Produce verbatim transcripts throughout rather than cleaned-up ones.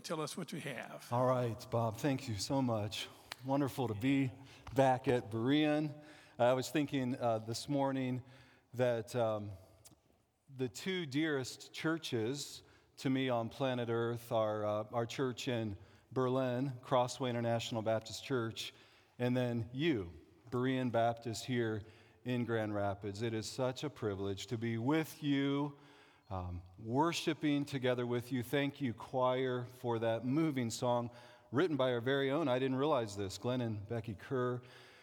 and tell us what you have. All right, Bob, thank you so much. Wonderful to be back at Berean. I was thinking uh, this morning that um, the two dearest churches to me on planet Earth are uh, our church in Berlin, Crossway International Baptist Church, and then you, Berean Baptist here in Grand Rapids. It is such a privilege to be with you, um, worshiping together with you. Thank you, choir, for that moving song written by our very own. I didn't realize this, Glenn and Becky Kerr.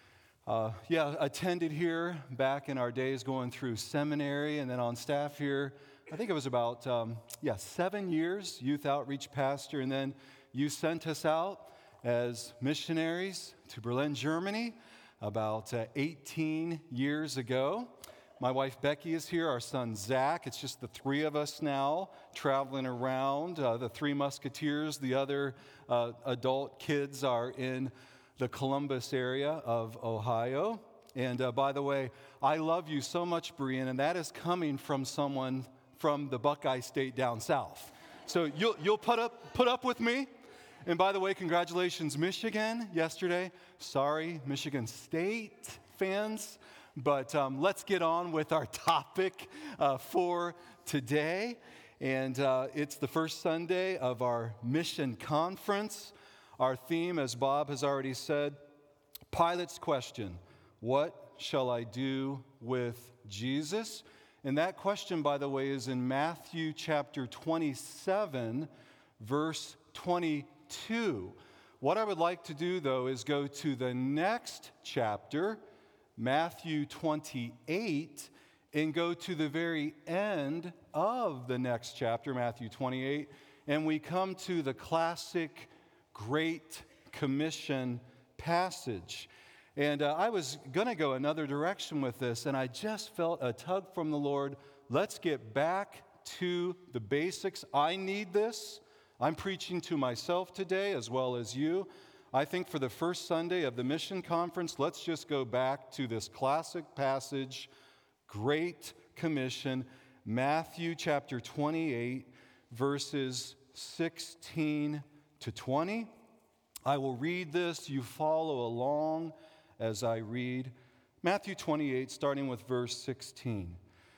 Uh, yeah, attended here back in our days going through seminary, and then on staff here, I think it was about, um, yeah, seven years, youth outreach pastor, and then you sent us out as missionaries to Berlin, Germany, about uh, eighteen years ago. My wife Becky is here, our son Zach. It's just the three of us now traveling around. Uh, the three musketeers, the other uh, adult kids are in the Columbus area of Ohio. And uh, by the way, I love you so much, Berean, and that is coming from someone from the Buckeye State down south. So you'll, you'll put up, put up with me. And by the way, congratulations, Michigan, yesterday. Sorry, Michigan State fans. But um, let's get on with our topic uh, for today. And uh, it's the first Sunday of our mission conference. Our theme, as Bob has already said, Pilate's question, what shall I do with Jesus? And that question, by the way, is in Matthew chapter twenty-seven, verse twenty-two. What I would like to do, though, is go to the next chapter, Matthew twenty-eight, and go to the very end of the next chapter, Matthew twenty-eight, and we come to the classic Great Commission passage. And uh, I was going to go another direction with this, and I just felt a tug from the Lord. Let's get back to the basics. I need this. I'm preaching to myself today as well as you. I think for the first Sunday of the mission conference, let's just go back to this classic passage, Great Commission, Matthew chapter twenty-eight, verses sixteen to twenty. I will read this. You follow along as I read. Matthew twenty-eight, starting with verse sixteen.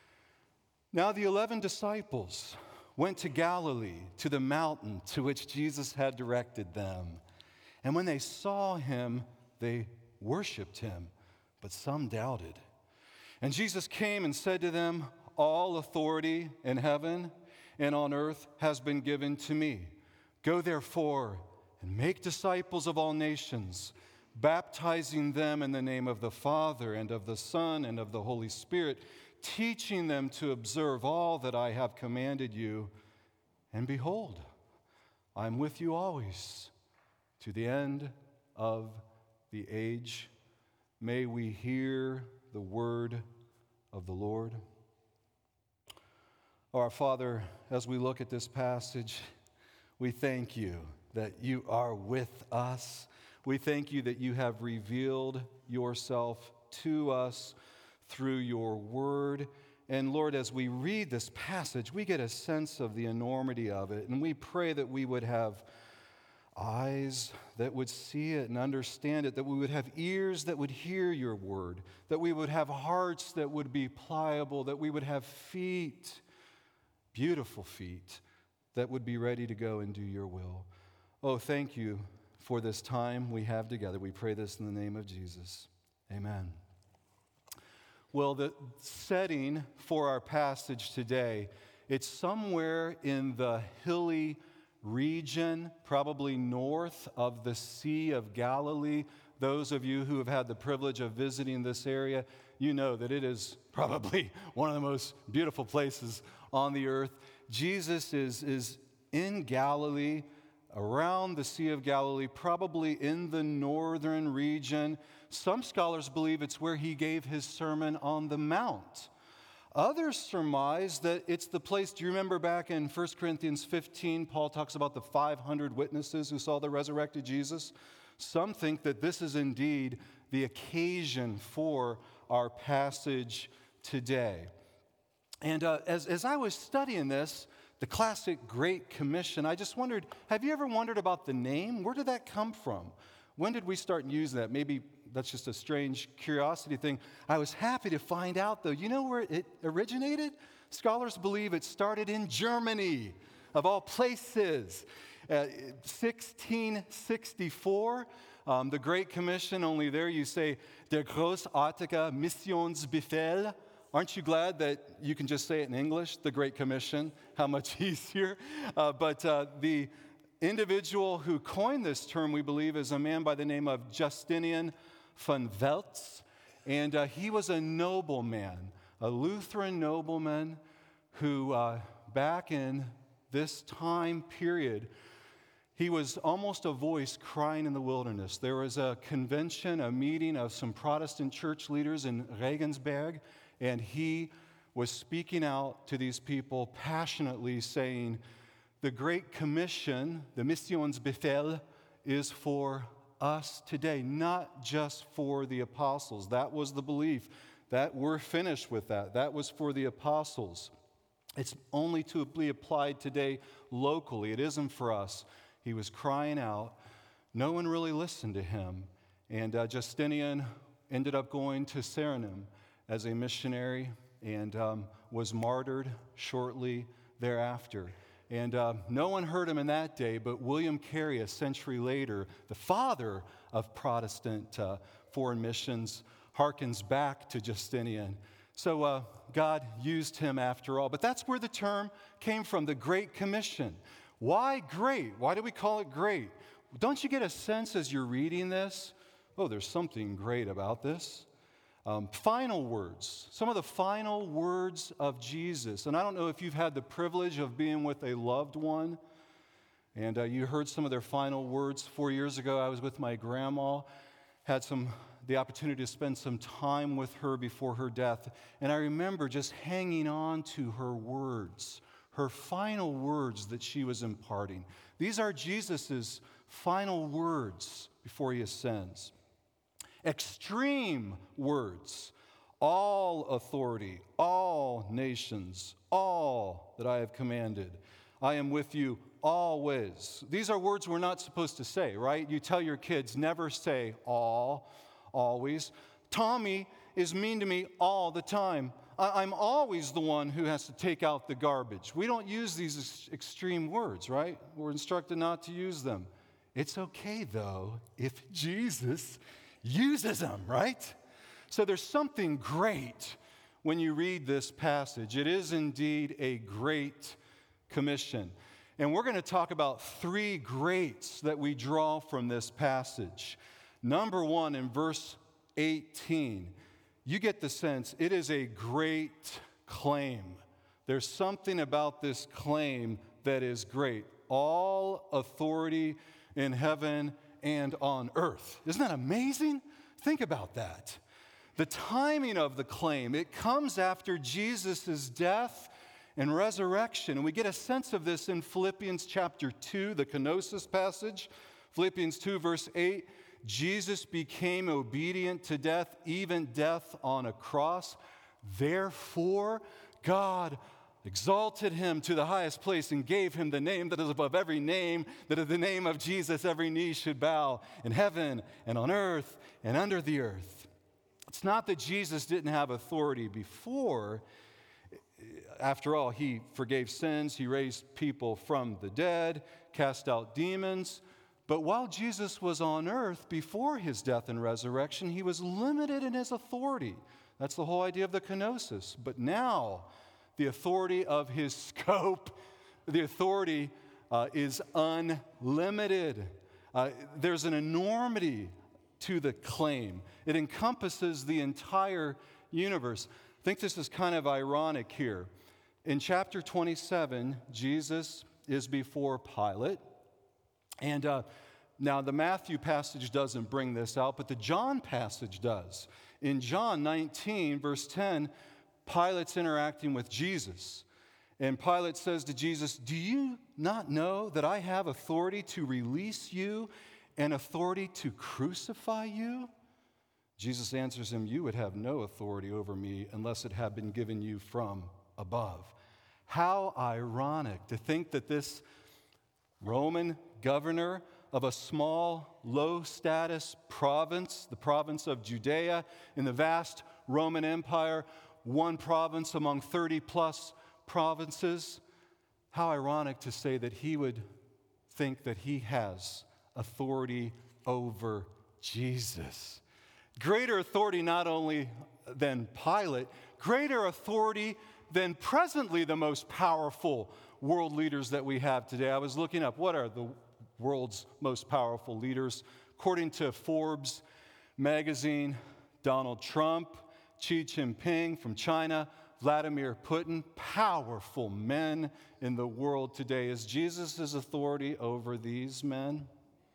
Now the eleven disciples went to Galilee, to the mountain to which Jesus had directed them. And when they saw him, they worshiped him, but some doubted. And Jesus came and said to them, all authority in heaven and on earth has been given to me. Go therefore and make disciples of all nations, baptizing them in the name of the Father and of the Son and of the Holy Spirit, teaching them to observe all that I have commanded you. And behold, I am with you always to the end of the age. May we hear the word of the Lord. Our Father, as we look at this passage, we thank you that you are with us. We thank you that you have revealed yourself to us through your word. And Lord, as we read this passage, we get a sense of the enormity of it. And we pray that we would have eyes that would see it and understand it, that we would have ears that would hear your word, that we would have hearts that would be pliable, that we would have feet, beautiful feet, that would be ready to go and do your will. Oh, thank you for this time we have together. We pray this in the name of Jesus. Amen. Well, the setting for our passage today, it's somewhere in the hilly region, probably north of the Sea of Galilee. Those of you who have had the privilege of visiting this area, you know that it is probably one of the most beautiful places on the earth. Jesus is, is in Galilee, around the Sea of Galilee, probably in the northern region. Some scholars believe it's where he gave his Sermon on the Mount. Others surmise that it's the place. Do you remember back in First Corinthians fifteen, Paul talks about the five hundred witnesses who saw the resurrected Jesus? Some think that this is indeed the occasion for our passage today. And uh, as, as I was studying this, The classic Great Commission. I just wondered, have you ever wondered about the name? Where did that come from? When did we start using that? Maybe that's just a strange curiosity thing. I was happy to find out, though. You know where it originated? Scholars believe it started in Germany, of all places. Uh, sixteen sixty-four, um, the Great Commission, only there you say, Der großartige Missionsbefehl. Aren't you glad that you can just say it in English, the Great Commission? How much easier. Uh, but uh, the individual who coined this term, we believe, is a man by the name of Justinian von Welz. And uh, he was a nobleman, a Lutheran nobleman who, uh, back in this time period, he was almost a voice crying in the wilderness. There was a convention, a meeting of some Protestant church leaders in Regensburg, and he was speaking out to these people passionately saying, the Great Commission, the Missionsbefehl, is for us today, not just for the apostles. That was the belief. That we're finished with that. That was for the apostles. It's only to be applied today locally. It isn't for us. He was crying out. No one really listened to him. And uh, Justinian ended up going to Suriname as a missionary and um, was martyred shortly thereafter. And uh, no one heard him in that day, but William Carey, a century later, the father of Protestant uh, foreign missions, harkens back to Justinian. So uh, God used him after all. But that's where the term came from, the Great Commission. Why great? Why do we call it great? Don't you get a sense as you're reading this, oh, there's something great about this? Um, final words, some of the final words of Jesus. And I don't know if you've had the privilege of being with a loved one, and uh, you heard some of their final words. Four years ago, I was with my grandma, had some the opportunity to spend some time with her before her death, and I remember just hanging on to her words, her final words that she was imparting. These are Jesus' final words before he ascends. Extreme words, all authority, all nations, all that I have commanded. I am with you always. These are words we're not supposed to say, right? You tell your kids, never say all, always. Tommy is mean to me all the time. I- I'm always the one who has to take out the garbage. We don't use these ex- extreme words, right? We're instructed not to use them. It's okay, though, if Jesus uses them, right? So there's something great when you read this passage. It is indeed a great commission. And we're going to talk about three greats that we draw from this passage. Number one, in verse eighteen, you get the sense it is a great claim. There's something about this claim that is great. All authority in heaven and on earth. Isn't that amazing? Think about that. The timing of the claim, it comes after Jesus' death and resurrection. And we get a sense of this in Philippians chapter two, the kenosis passage. Philippians two, verse eight, Jesus became obedient to death, even death on a cross. Therefore, God exalted him to the highest place and gave him the name that is above every name, that at the name of Jesus every knee should bow in heaven and on earth and under the earth. It's not that Jesus didn't have authority before. After all, he forgave sins, he raised people from the dead, cast out demons. But while Jesus was on earth before his death and resurrection, he was limited in his authority. That's the whole idea of the kenosis. But now, the authority of his scope, the authority uh, is unlimited. Uh, there's an enormity to the claim. It encompasses the entire universe. I think this is kind of ironic here. In chapter twenty-seven, Jesus is before Pilate. And uh, now the Matthew passage doesn't bring this out, but the John passage does. In John nineteen, verse ten, Pilate's interacting with Jesus. And Pilate says to Jesus, "Do you not know that I have authority to release you and authority to crucify you?" Jesus answers him, "You would have no authority over me unless it had been given you from above. How ironic to think that this Roman governor of a small, low-status province, the province of Judea in the vast Roman Empire, one province among thirty-plus provinces, how ironic to say that he would think that he has authority over Jesus. Greater authority not only than Pilate, greater authority than presently the most powerful world leaders that we have today. I was looking up what are the world's most powerful leaders. According to Forbes magazine, Donald Trump, Xi Jinping from China, Vladimir Putin, powerful men in the world today. Is Jesus' authority over these men?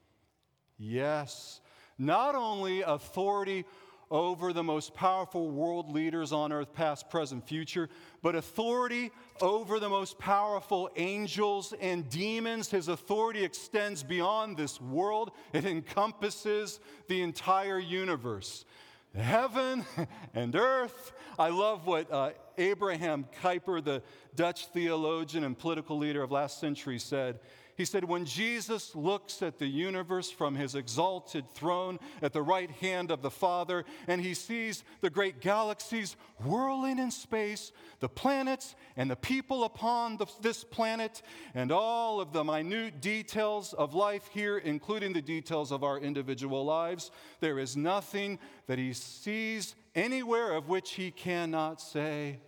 Yes. Not only authority over the most powerful world leaders on earth, past, present, future, but authority over the most powerful angels and demons. His authority extends beyond this world. It encompasses the entire universe. Heaven and earth. I love what uh, Abraham Kuyper, the Dutch theologian and political leader of last century, said. He said, when Jesus looks at the universe from his exalted throne at the right hand of the Father, and he sees the great galaxies whirling in space, the planets and the people upon the, this planet, and all of the minute details of life here, including the details of our individual lives, there is nothing that he sees anywhere of which he cannot say,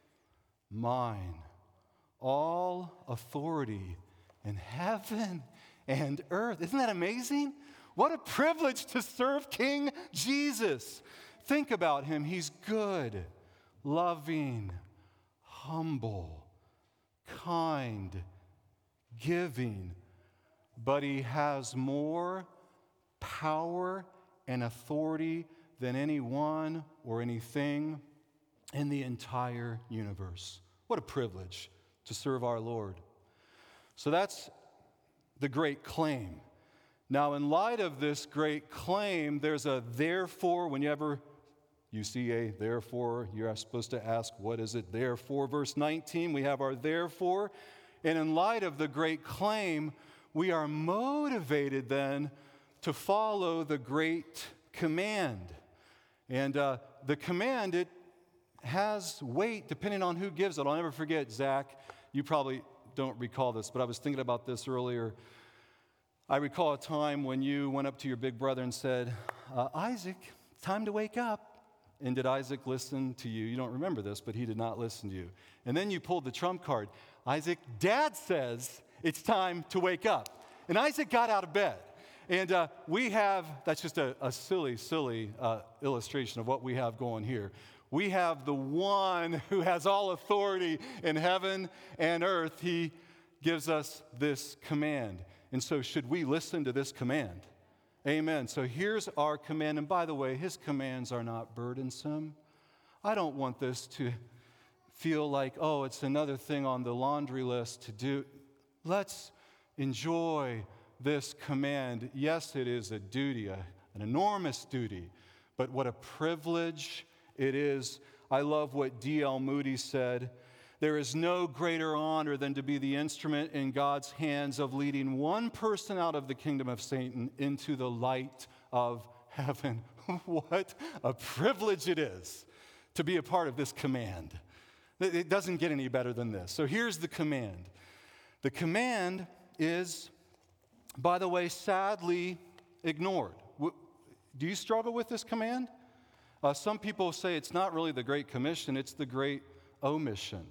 mine. All authority in heaven and earth. Isn't that amazing? What a privilege to serve King Jesus. Think about him. He's good, loving, humble, kind, giving, but he has more power and authority than anyone or anything in the entire universe. What a privilege to serve our Lord. So that's the great claim. Now, in light of this great claim, there's a therefore. Whenever you see a therefore, you're supposed to ask, what is it there for? Verse nineteen, we have our therefore. And in light of the great claim, we are motivated then to follow the great command. And uh, the command, it has weight depending on who gives it. I'll never forget, Zach, you probably don't recall this, but I was thinking about this earlier. I recall a time when you went up to your big brother and said, uh, Isaac, it's time to wake up. And did Isaac listen to you? You don't remember this, but he did not listen to you. And then you pulled the trump card. Isaac, Dad says it's time to wake up. And Isaac got out of bed. And uh, we have, that's just a, a silly, silly uh, illustration of what we have going here. We have the one who has all authority in heaven and earth. He gives us this command. And so should we listen to this command? Amen. So here's our command. And by the way, his commands are not burdensome. I don't want this to feel like, oh, it's another thing on the laundry list to do. Let's enjoy this command. Yes, it is a duty, a, an enormous duty, but what a privilege it is. I love what D L Moody said. There is no greater honor than to be the instrument in God's hands of leading one person out of the kingdom of Satan into the light of heaven. What a privilege it is to be a part of this command. It doesn't get any better than this. So here's the command. The command is, by the way, sadly ignored. Do you struggle with this command? Uh, some people say it's not really the Great Commission, it's the Great Omission.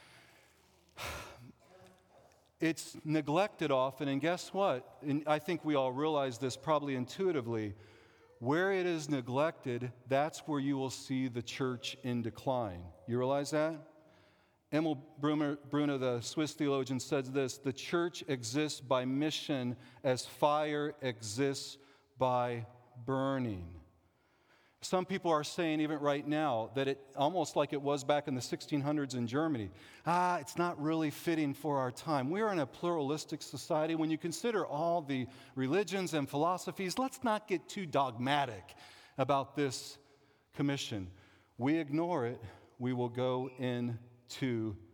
It's neglected often, and guess what? And I think we all realize this probably intuitively. Where it is neglected, that's where you will see the church in decline. You realize that? Emil Brunner, Brunner, the Swiss theologian, says this: the church exists by mission as fire exists by burning. Some people are saying, even right now, that it almost like it was back in the sixteen hundreds in Germany. Ah, it's not really fitting for our time. We are in a pluralistic society. When you consider all the religions and philosophies, let's not get too dogmatic about this commission. We ignore it, we will go into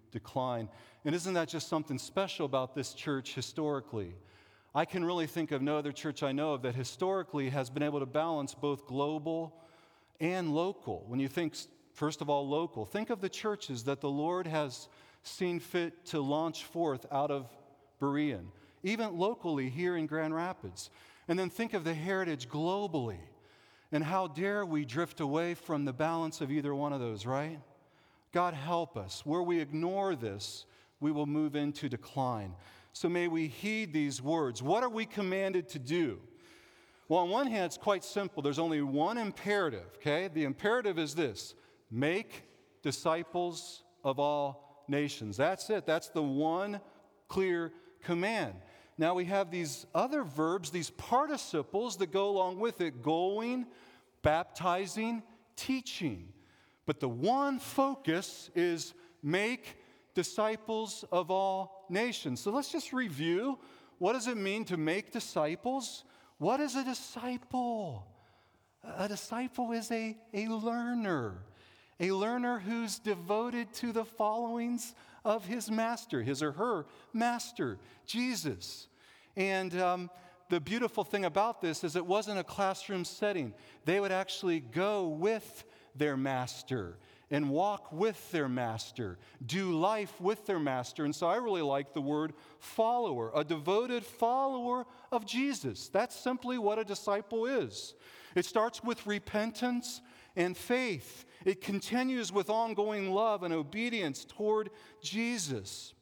decline. And isn't that just something special about this church historically? I can really think of no other church I know of that historically has been able to balance both global and local. When you think, first of all, local, think of the churches that the Lord has seen fit to launch forth out of Berean, even locally here in Grand Rapids. And then think of the heritage globally. And how dare we drift away from the balance of either one of those, right? God help us. Where we ignore this, we will move into decline. So may we heed these words. What are we commanded to do? Well, on one hand, it's quite simple. There's only one imperative, okay? The imperative is this: make disciples of all nations. That's it. That's the one clear command. Now we have these other verbs, these participles that go along with it: going, baptizing, teaching. But the one focus is make disciples of all nations. So let's just review. What does it mean to make disciples? What is a disciple? A disciple is a, a learner. A learner who's devoted to the followings of his master, his or her master, Jesus. And um, the beautiful thing about this is it wasn't a classroom setting. They would actually go with their master and walk with their master, do life with their master. And so I really like the word follower, a devoted follower of Jesus. That's simply what a disciple is. It starts with repentance and faith. It continues with ongoing love and obedience toward Jesus.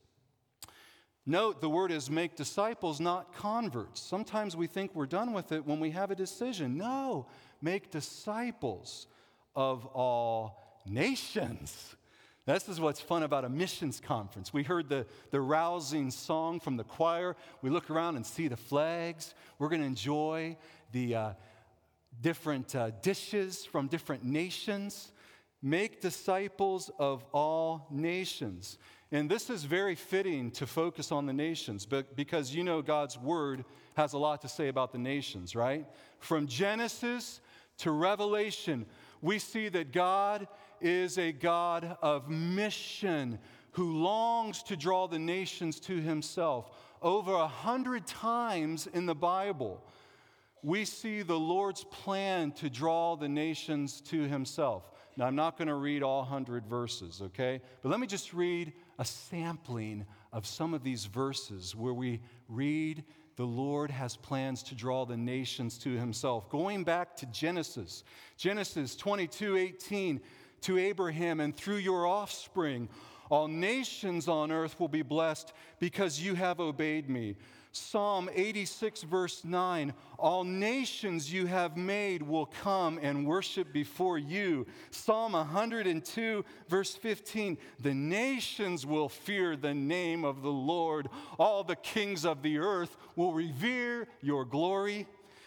Note the word is make disciples, not converts. Sometimes we think we're done with it when we have a decision. No, make disciples of all nations. This is what's fun about a missions conference. We heard the, the rousing song from the choir. We look around and see the flags. We're going to enjoy the uh, different uh, dishes from different nations. Make disciples of all nations. And this is very fitting to focus on the nations, but because you know God's word has a lot to say about the nations, right? From Genesis to Revelation, we see that God is a God of mission who longs to draw the nations to himself. Over a hundred times in the Bible, we see the Lord's plan to draw the nations to himself. Now, I'm not going to read all one hundred verses, okay? But let me just read a sampling of some of these verses where we read the Lord has plans to draw the nations to himself. Going back to Genesis, Genesis twenty-two eighteen, to Abraham, and through your offspring, all nations on earth will be blessed because you have obeyed me. Psalm eighty-six, verse nine, all nations you have made will come and worship before you. Psalm one hundred two, verse fifteen, the nations will fear the name of the Lord. All the kings of the earth will revere your glory.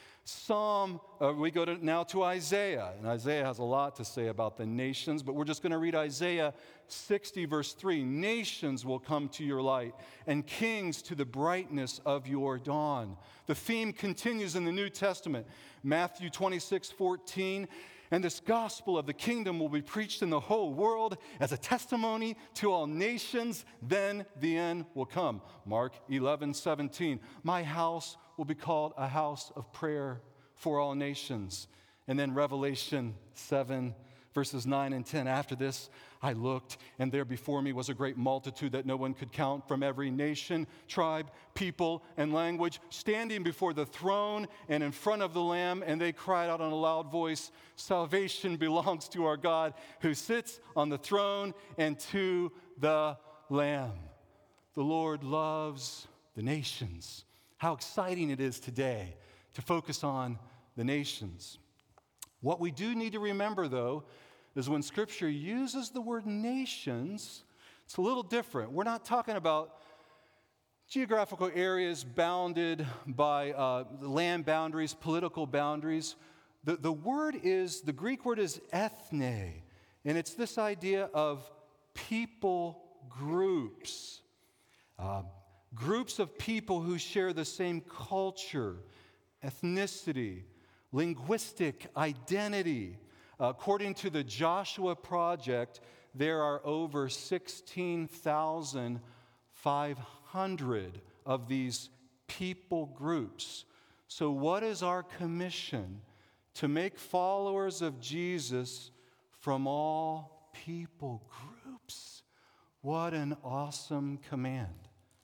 Psalm, uh, we go to, now to Isaiah, and Isaiah has a lot to say about the nations, but we're just going to read Isaiah sixty, verse three. Nations will come to your light, and kings to the brightness of your dawn. The theme continues in the New Testament. Matthew twenty-six, fourteen, and this gospel of the kingdom will be preached in the whole world as a testimony to all nations, then the end will come. Mark eleven, seventeen, my house will be called a house of prayer for all nations. And then Revelation seven, verses nine and ten, after this I looked, and there before me was a great multitude that no one could count, from every nation, tribe, people, and language, standing before the throne and in front of the Lamb, and they cried out in a loud voice, salvation belongs to our God who sits on the throne and to the Lamb. The Lord loves the nations. How exciting it is today to focus on the nations. What we do need to remember, though, is when Scripture uses the word nations, it's a little different. We're not talking about geographical areas bounded by uh, land boundaries, political boundaries. The, the word is, the Greek word is ethne, and it's this idea of people groups. Uh, groups of people who share the same culture, ethnicity, linguistic identity. According to the Joshua Project, there are over sixteen thousand five hundred of these people groups. So what is our commission? To make followers of Jesus from all people groups. What an awesome command.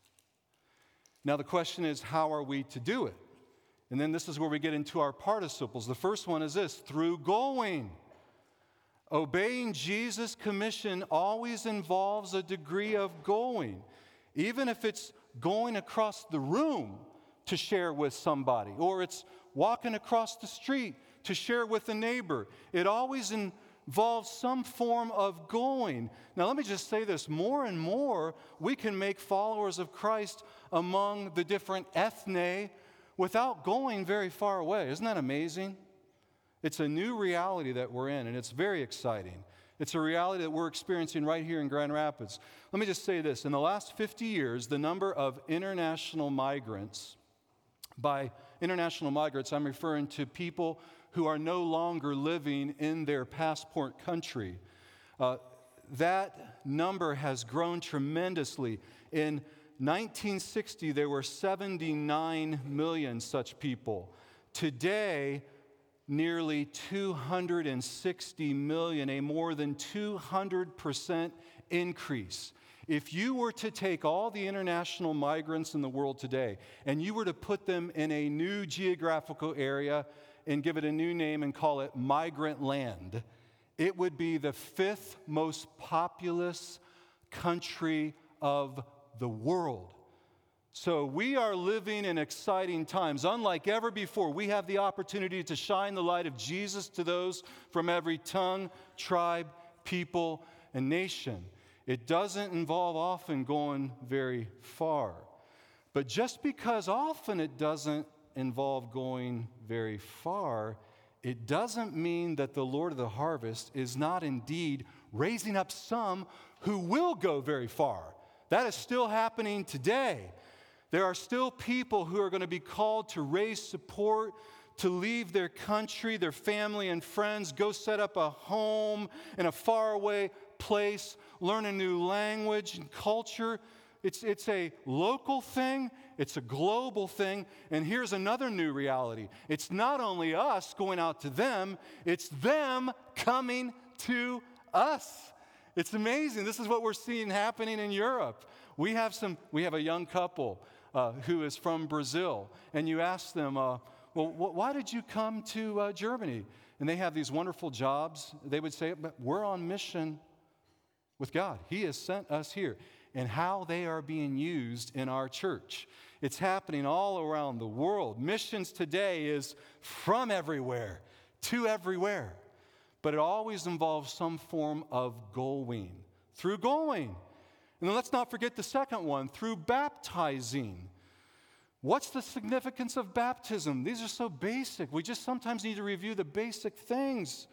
Now the question is, how are we to do it? And then this is where we get into our participles. The first one is this: through going. Obeying Jesus' commission always involves a degree of going, even if it's going across the room to share with somebody, or it's walking across the street to share with a neighbor. It always involves some form of going. Now, let me just say this. More and more, we can make followers of Christ among the different ethne without going very far away. Isn't that amazing? It's a new reality that we're in, and it's very exciting. It's a reality that we're experiencing right here in Grand Rapids. Let me just say this. In the last fifty years, the number of international migrants, by international migrants, I'm referring to people who are no longer living in their passport country. Uh, that number has grown tremendously. In nineteen sixty, there were seventy-nine million such people. Today, nearly two hundred sixty million, a more than two hundred percent increase. If you were to take all the international migrants in the world today and you were to put them in a new geographical area and give it a new name and call it migrant land, it would be the fifth most populous country of the world. So we are living in exciting times. Unlike ever before, we have the opportunity to shine the light of Jesus to those from every tongue, tribe, people, and nation. It doesn't involve often going very far. But just because often it doesn't involve going very far, it doesn't mean that the Lord of the harvest is not indeed raising up some who will go very far. That is still happening today. There are still people who are going to be called to raise support, to leave their country, their family and friends, go set up a home in a faraway place, learn a new language and culture. It's, it's a local thing, it's a global thing, and here's another new reality. It's not only us going out to them, it's them coming to us. It's amazing. This is what we're seeing happening in Europe. We have some. We have a young couple uh, who is from Brazil, and you ask them, uh, well, wh- why did you come to uh, Germany? And they have these wonderful jobs. They would say, but we're on mission with God. He has sent us here. And how they are being used in our church. It's happening all around the world. Missions today is from everywhere to everywhere. But it always involves some form of going. Through going. And then let's not forget the second one, through baptizing. What's the significance of baptism? These are so basic. We just sometimes need to review the basic things.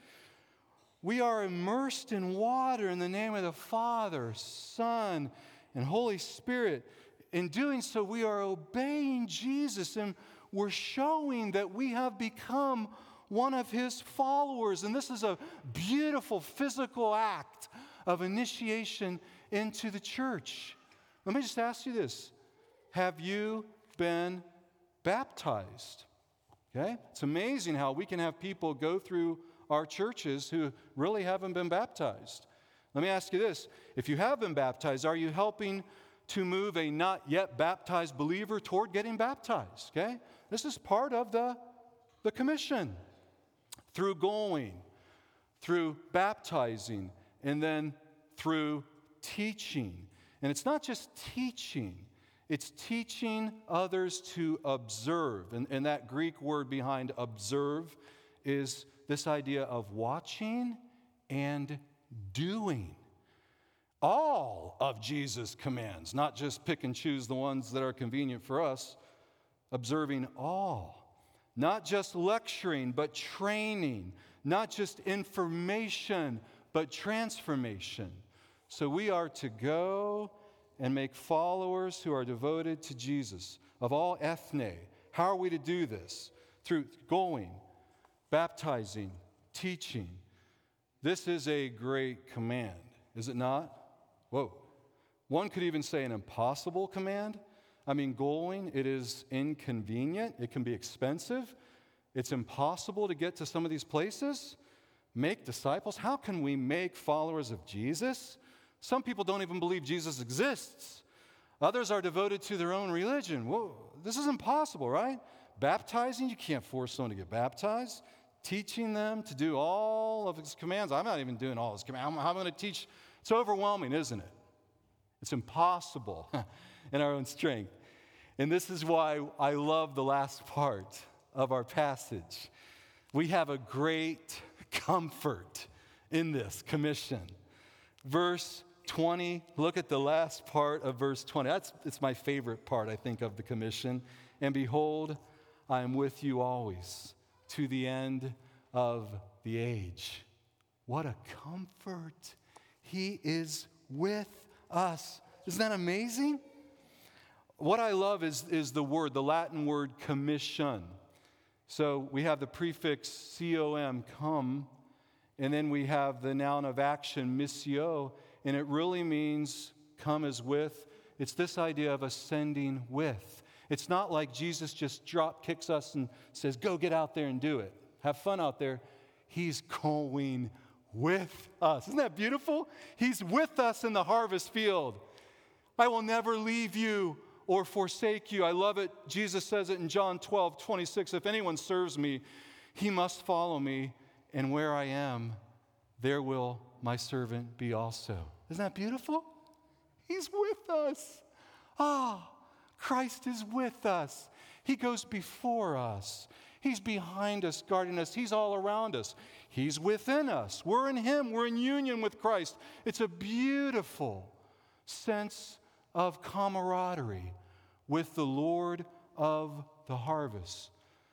We are immersed in water in the name of the Father, Son, and Holy Spirit. In doing so, we are obeying Jesus, and we're showing that we have become one of His followers. And this is a beautiful physical act of initiation into the church. Let me just ask you this. Have you been baptized? Okay? It's amazing how we can have people go through our churches who really haven't been baptized. Let me ask you this. If you have been baptized, are you helping to move a not yet baptized believer toward getting baptized? Okay? This is part of the, the commission. Through going, through baptizing, and then through teaching. And it's not just teaching. It's teaching others to observe. And, and that Greek word behind observe is this idea of watching and doing. All of Jesus' commands, not just pick and choose the ones that are convenient for us, observing all. Not just lecturing, but training. Not just information, but transformation. So we are to go and make followers who are devoted to Jesus, of all ethne. How are we to do this? Through going, baptizing, teaching. This is a great command. is it not? Whoa. One could even say an impossible command. I mean, going, it is inconvenient. It can be expensive. It's impossible to get to some of these places. Make disciples. How can we make followers of Jesus? Some people don't even believe Jesus exists. Others are devoted to their own religion. Whoa, this is impossible, right? Baptizing, you can't force someone to get baptized. Teaching them to do all of his commands. I'm not even doing all his commands. How am I going to teach? It's overwhelming, isn't it? It's impossible in our own strength. And this is why I love the last part of our passage. We have a great comfort in this commission. Verse twenty, look at the last part of verse twenty. That's it's my favorite part, I think, of the commission. And behold, I am with you always to the end of the age. What a comfort. He is with us. Isn't that amazing? What I love is, is the word, the Latin word commission. So we have the prefix com, come, and then we have the noun of action, missio, and it really means come as with. It's this idea of ascending with. It's not like Jesus just drop kicks us and says, go get out there and do it. Have fun out there. He's going with us. Isn't that beautiful? He's with us in the harvest field. I will never leave you or forsake you. I love it. Jesus says it in John twelve, twenty-six. If anyone serves me, he must follow me, and where I am, there will my servant be also. Isn't that beautiful? He's with us. Ah, Christ is with us. He goes before us. He's behind us, guarding us. He's all around us. He's within us. We're in him. We're in union with Christ. It's a beautiful sense of camaraderie with the Lord of the harvest.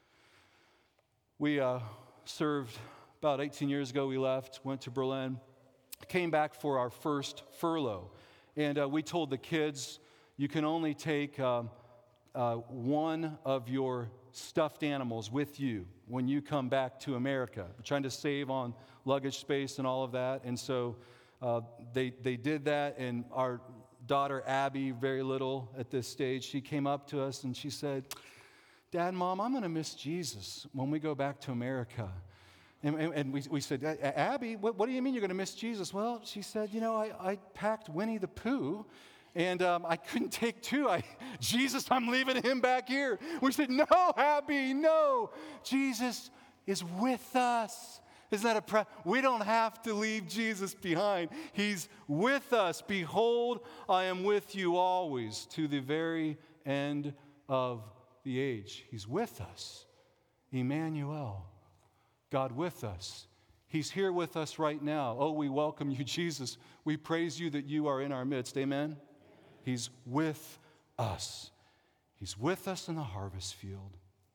We uh, served about eighteen years ago. We left, went to Berlin, came back for our first furlough. And uh, we told the kids, you can only take um, uh, one of your stuffed animals with you when you come back to America. We're trying to save on luggage space and all of that. And so uh, they, they did that, and our daughter Abby, very little at this stage, she came up to us and she said, Dad, Mom, I'm going to miss Jesus when we go back to America. And, and, and we, we said, Abby, what, what do you mean you're going to miss Jesus? Well, she said, you know, I, I packed Winnie the Pooh, and um, I couldn't take two. I, Jesus, I'm leaving him back here. We said, no, Abby, no. Jesus is with us. Isn't that a pre- we don't have to leave Jesus behind. He's with us. Behold, I am with you always to the very end of the age. He's with us. Emmanuel, God with us. He's here with us right now. Oh, we welcome you, Jesus. We praise you that you are in our midst. Amen? He's with us. He's with us in the harvest field.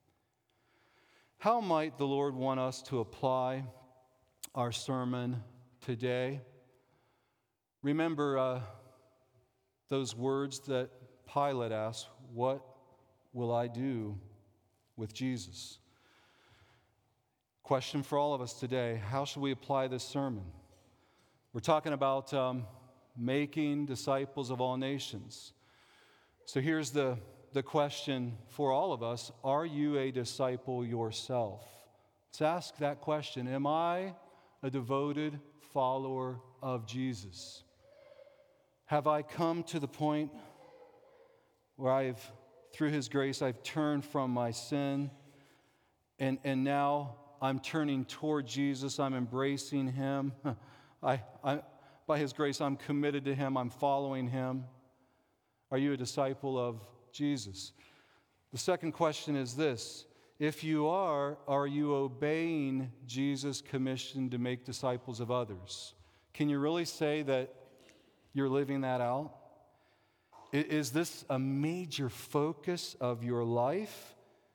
How might the Lord want us to apply our sermon today? Remember uh, those words that Pilate asked, what will I do with Jesus? Question for all of us today, how should we apply this sermon? We're talking about um, making disciples of all nations. So here's the, the question for all of us. Are you a disciple yourself? Let's ask that question. Am I a devoted follower of Jesus? Have I come to the point where I've, through his grace, I've turned from my sin, and, and now I'm turning toward Jesus, I'm embracing him. I, I, by his grace, I'm committed to him, I'm following him. Are you a disciple of Jesus? The second question is this. If you are, are you obeying Jesus' commission to make disciples of others? Can you really say that you're living that out? Is this a major focus of your life?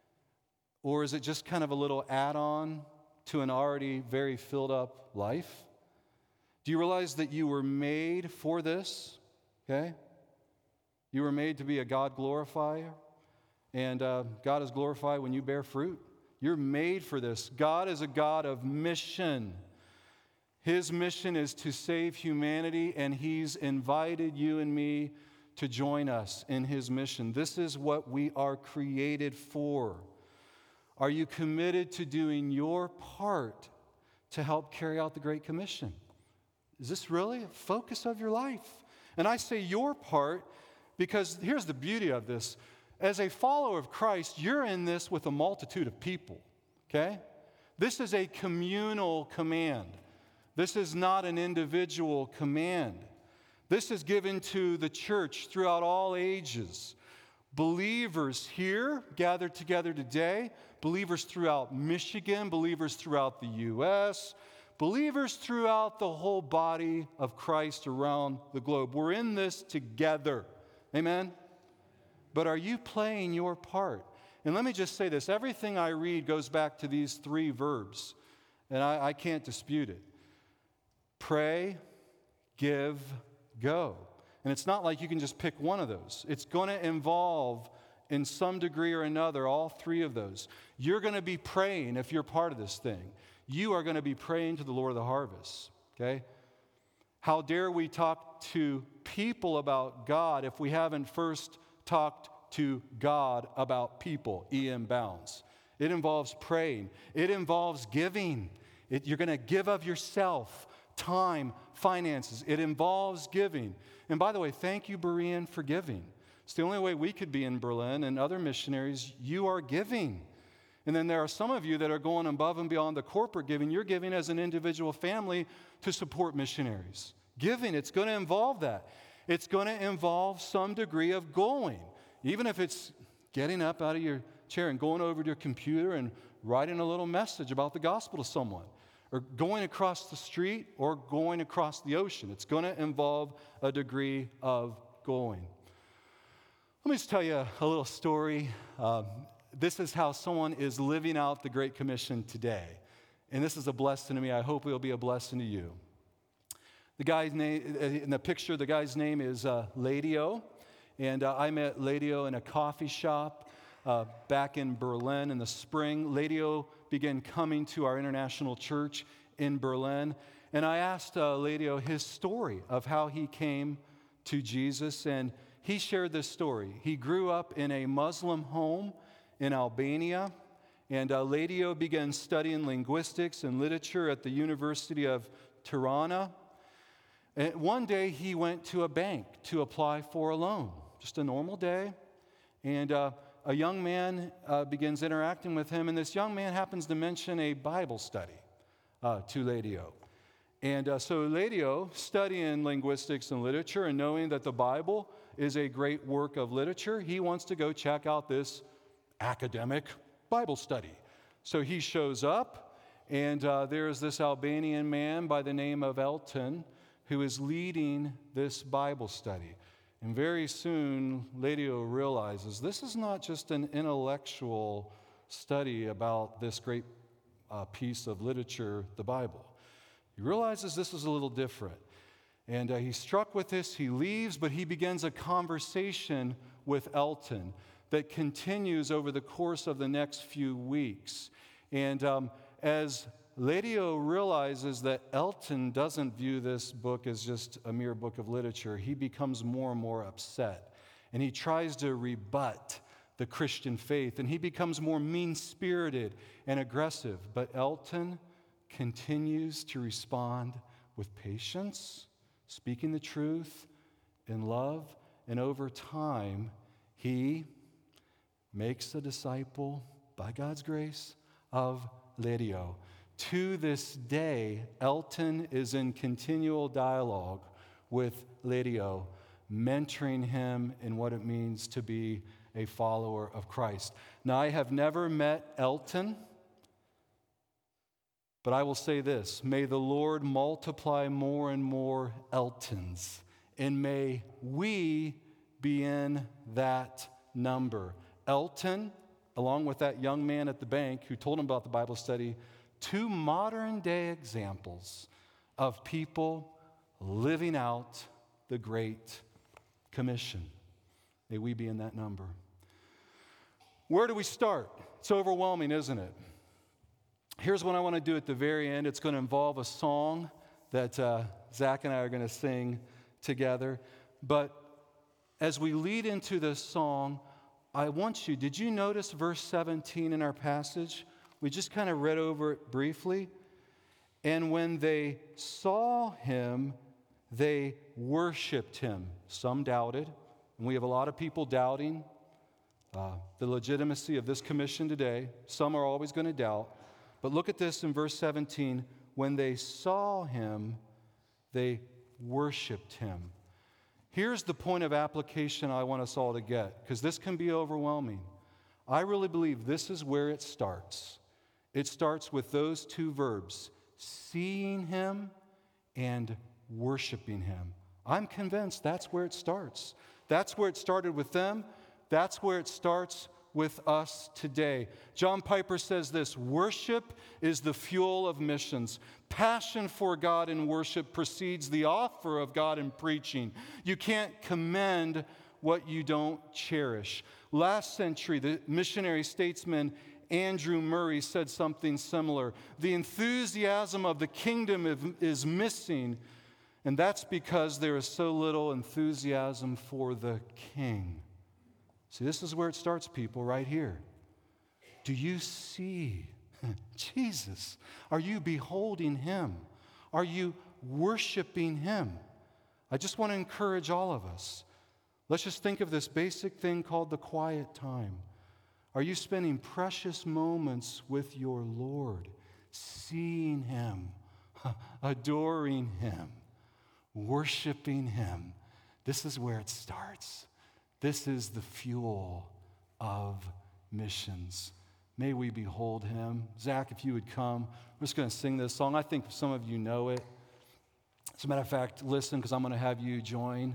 Or is it just kind of a little add-on to an already very filled up life? Do you realize that you were made for this? Okay? You were made to be a God glorifier. And uh, God is glorified when you bear fruit. You're made for this. God is a God of mission. His mission is to save humanity, and He's invited you and me to join us in His mission. This is what we are created for. Are you committed to doing your part to help carry out the Great Commission? Is this really a focus of your life? And I say your part because here's the beauty of this. As a follower of Christ, you're in this with a multitude of people, okay? This is a communal command. This is not an individual command. This is given to the church throughout all ages. Believers here gathered together today, believers throughout Michigan, believers throughout the U S, believers throughout the whole body of Christ around the globe. We're in this together. Amen? But are you playing your part? And let me just say this. Everything I read goes back to these three verbs, and I, I can't dispute it. Pray, give, go. And it's not like you can just pick one of those. It's going to involve, in some degree or another, all three of those. You're going to be praying if you're part of this thing. You are going to be praying to the Lord of the harvest, okay? How dare we talk to people about God if we haven't first talked to God about people, E M Bounds. It involves praying. It involves giving. It, you're going to give of yourself, time, finances. It involves giving. And by the way, thank you, Berean, for giving. It's the only way we could be in Berlin and other missionaries. You are giving. And then there are some of you that are going above and beyond the corporate giving. You're giving as an individual family to support missionaries. Giving, it's going to involve that. It's going to involve some degree of going. Even if it's getting up out of your chair and going over to your computer and writing a little message about the gospel to someone, or going across the street or going across the ocean. It's going to involve a degree of going. Let me just tell you a little story. Um, this is how someone is living out the Great Commission today. And this is a blessing to me. I hope it will be a blessing to you. The guy's name, in the picture, the guy's name is uh, Ladio. And uh, I met Ladio in a coffee shop uh, back in Berlin in the spring. Ladio began coming to our international church in Berlin. And I asked uh, Ladio his story of how he came to Jesus. And he shared this story. He grew up in a Muslim home in Albania. And uh, Ladio began studying linguistics and literature at the University of Tirana. And one day he went to a bank to apply for a loan. Just a normal day. And uh, a young man uh, begins interacting with him, and this young man happens to mention a Bible study uh, to Ladio. And uh, so Ladio, studying linguistics and literature and knowing that the Bible is a great work of literature, he wants to go check out this academic Bible study. So he shows up, and uh, there's this Albanian man by the name of Elton who is leading this Bible study. And very soon, Ladio realizes this is not just an intellectual study about this great uh, piece of literature, the Bible. He realizes this is a little different. And uh, he's struck with this. He leaves, but he begins a conversation with Elton that continues over the course of the next few weeks. And um, as Ladio realizes that Elton doesn't view this book as just a mere book of literature, he becomes more and more upset. And he tries to rebut the Christian faith, and he becomes more mean-spirited and aggressive. But Elton continues to respond with patience, speaking the truth in love, and over time, he makes a disciple, by God's grace, of Ladio. To this day, Elton is in continual dialogue with Ladio, mentoring him in what it means to be a follower of Christ. Now, I have never met Elton, but I will say this: may the Lord multiply more and more Eltons, and may we be in that number. Elton, along with that young man at the bank who told him about the Bible study, two modern-day examples of people living out the Great Commission. May we be in that number. Where do we start? It's overwhelming, isn't it? Here's what I want to do at the very end. It's going to involve a song that uh, Zach and I are going to sing together. But as we lead into this song, I want you, did you notice verse seventeen in our passage? We just kind of read over it briefly. And when they saw him, they worshiped him. Some doubted, and we have a lot of people doubting uh, the legitimacy of this commission today. Some are always going to doubt. But look at this in verse seventeen. When they saw him, they worshiped him. Here's the point of application I want us all to get, because this can be overwhelming. I really believe this is where it starts. It starts with those two verbs, seeing him and worshiping him. I'm convinced that's where it starts. That's where it started with them. That's where it starts with us today. John Piper says this: worship is the fuel of missions. Passion for God in worship precedes the offer of God in preaching. You can't commend what you don't cherish. Last century, the missionary statesman Andrew Murray said something similar. The enthusiasm of the kingdom is missing, and that's because there is so little enthusiasm for the king. See, this is where it starts, people, right here. Do you see Jesus? Are you beholding him? Are you worshiping him? I just want to encourage all of us. Let's just think of this basic thing called the quiet time. Are you spending precious moments with your Lord, seeing him, adoring him, worshiping him? This is where it starts. This is the fuel of missions. May we behold him. Zach, if you would come. We're just going to sing this song. I think some of you know it. As a matter of fact, listen, because I'm going to have you join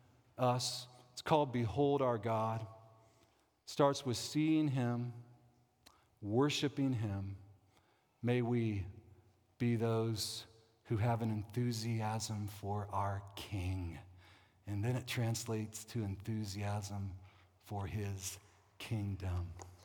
us. It's called Behold Our God. It starts with seeing him, worshiping him. May we be those who have an enthusiasm for our King. And then it translates to enthusiasm for his kingdom.